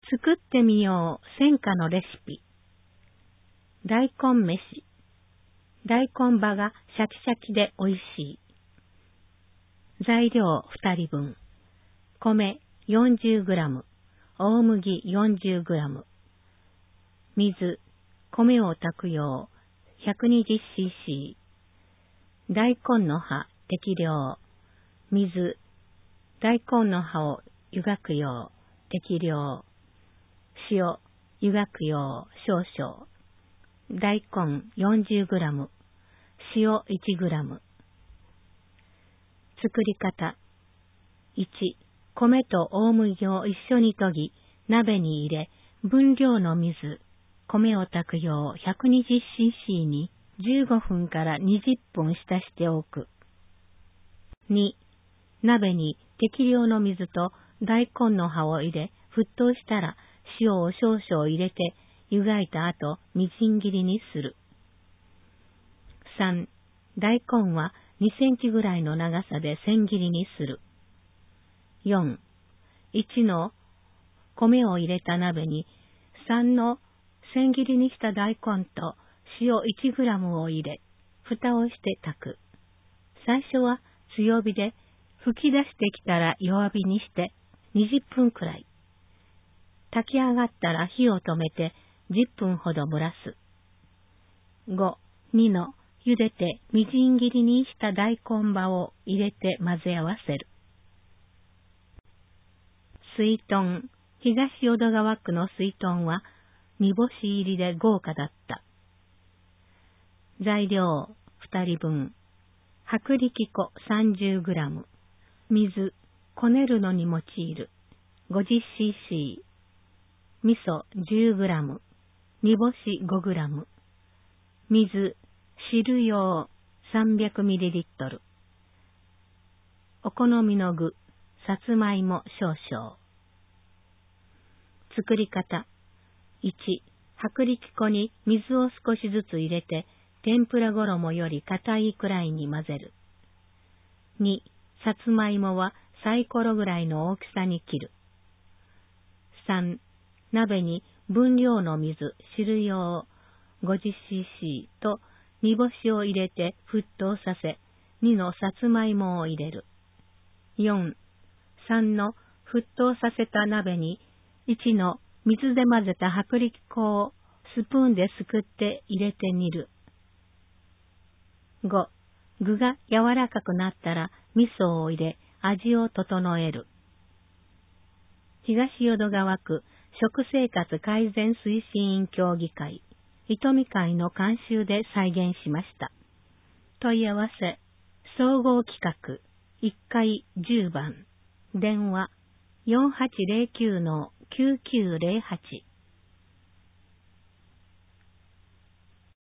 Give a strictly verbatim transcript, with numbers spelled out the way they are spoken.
作ってみよう戦果のレシピ。大根飯。大根葉がシャキシャキでおいしい。材料ふたりぶん。米 よんじゅうグラム、大麦 よんじゅうグラム。水、米を炊く用 ひゃくにじゅっシーシー。大根の葉適量。水、大根の葉を湯がく用適量。塩、湯がく用少々。大根 よんじゅうグラム、塩 いちグラム。作り方。いち、米と大麦を一緒に研ぎ、鍋に入れ、分量の水、米を炊く用 ひゃくにじゅっシーシー にじゅうごふんからにじゅっぷん浸しておく。に、鍋に適量の水と大根の葉を入れ、沸騰したら塩を少々入れて、湯がいた後、みじん切りにする。さん、大根はにセンチぐらいの長さで千切りにする。よん、いちの米を入れた鍋にさんの千切りにした大根と塩 いちグラム を入れ、蓋をして炊く。最初は強火で、吹き出してきたら弱火にしてにじゅっぷんくらい。炊き上がったら火を止めてじゅっぷんほど蒸らす。ご、にの茹でてみじん切りにした大根葉を入れて混ぜ合わせる。水豚、東淀川区の水豚は煮干し入りで豪華だった。材料ふたりぶん。薄力粉 さんじゅうグラム、水、こねるのに用いる ごじゅっシーシー、味噌 じゅうグラム、煮干し ごグラム、水、汁用 さんびゃくミリリットル、お好みの具、さつまいも少々。作り方。いち、薄力粉に水を少しずつ入れて、天ぷら衣より硬いくらいに混ぜる。に、さつまいもはサイコロぐらいの大きさに切る。さん、鍋に分量の水、汁用 ごじゅっシーシー と煮干しを入れて沸騰させ、にのさつまいもを入れる。よん、さんの沸騰させた鍋にいちの水で混ぜた薄力粉をスプーンですくって入れて煮る。ご、具が柔らかくなったら味噌を入れ味を整える。東淀川区食生活改善推進員協議会、糸見会の監修で再現しました。問い合わせ、総合企画いっかいじゅうばん、電話 よんはちゼロきゅうのきゅうきゅうゼロはち。